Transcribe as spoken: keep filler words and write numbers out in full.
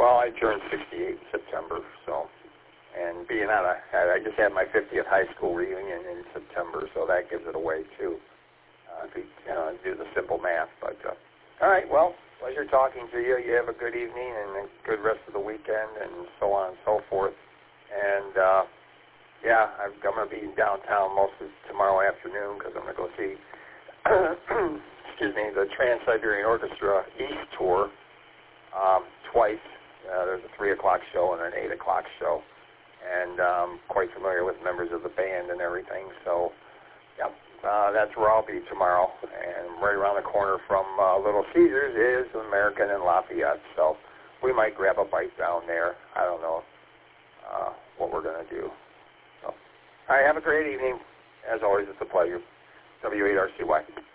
well, I turned sixty-eight in September, so, and being on a, I just had my fiftieth high school reunion in September, so that gives it away too. Uh, if you, you know, do the simple math, but uh, all right, well, pleasure talking to you. You have a good evening and a good rest of the weekend, and so on and so forth. And uh, yeah, I'm, I'm going to be downtown most of tomorrow afternoon because I'm going to go see, excuse me, the Trans-Siberian Orchestra East Tour um, twice. Uh, there's a three o'clock show and an eight o'clock show, and I'm um, quite familiar with members of the band and everything. So, yeah, uh, that's where I'll be tomorrow. And right around the corner from uh, Little Caesars is American and Lafayette. So we might grab a bite down there. I don't know uh, what we're going to do. So, all right, have a great evening. As always, it's a pleasure. W eight R C Y.